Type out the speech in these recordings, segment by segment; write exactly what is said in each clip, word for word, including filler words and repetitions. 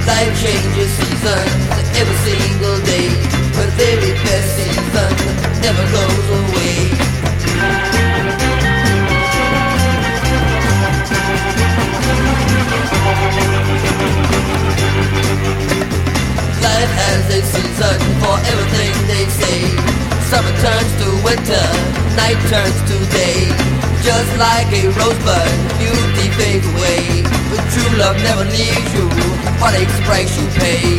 Life changes seasons every single day, but the very best season never goes away. Life has a season for everything they say. Summer turns to winter, night turns to day. Just like a rosebud, beauty fades away. But true love never leaves you, heartache's price you pay.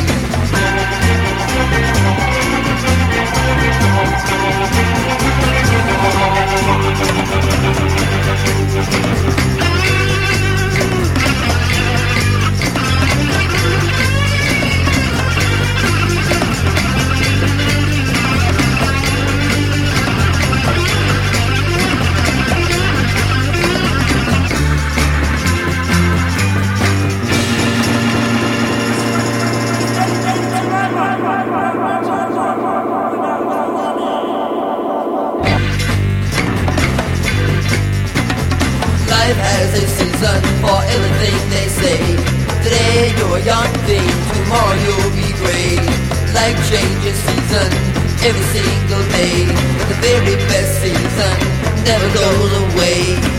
Life has a season for everything they say. Today you're a young thing, tomorrow you'll be gray. Life changes season every single day, but the very best season never goes away.